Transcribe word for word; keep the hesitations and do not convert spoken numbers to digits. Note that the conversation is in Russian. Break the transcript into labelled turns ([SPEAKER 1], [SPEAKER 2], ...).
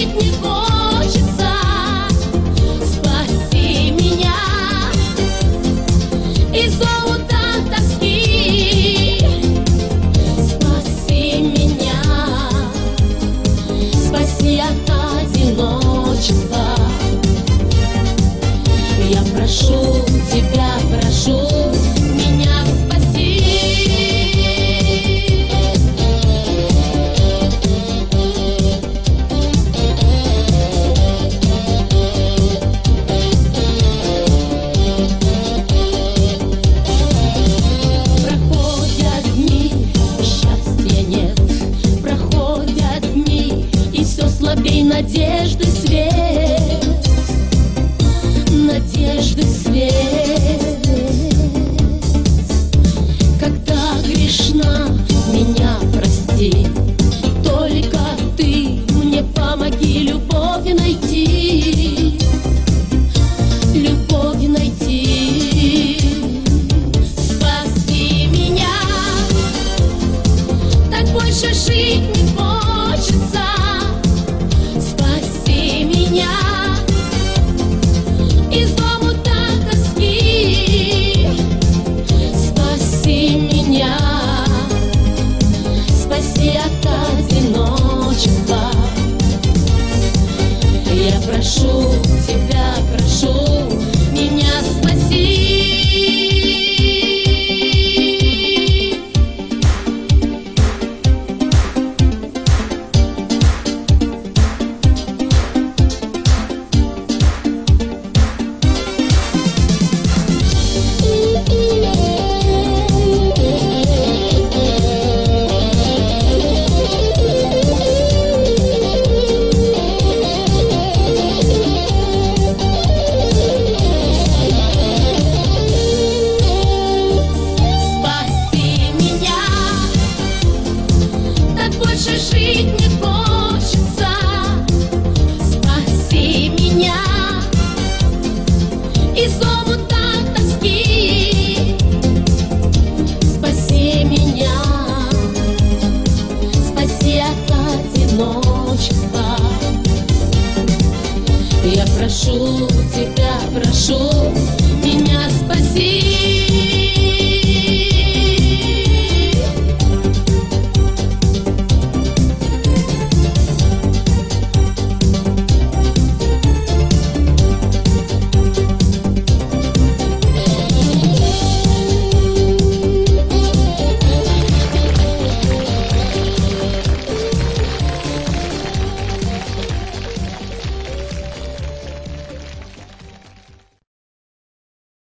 [SPEAKER 1] жить не хочется. Спаси меня из омута тоски. Спаси меня, спаси от одиночества. Я прошу тебя, прошу меня спаси. Проходят дни, счастья нет. Проходят дни, и все слабей надежды свет. Надежды свет. Когда грешна, меня прости. Только ты мне помоги любовь найти. Любовь найти. Спаси меня, так больше жить не хочется. Спаси меня из омута тоски. Спаси меня, спаси от одиночества. Я прошу тебя, прошу меня спаси. Больше жить не хочется. Спаси меня из омута тоски. Спаси меня, спаси от одиночества. Я прошу тебя, прошу меня спаси.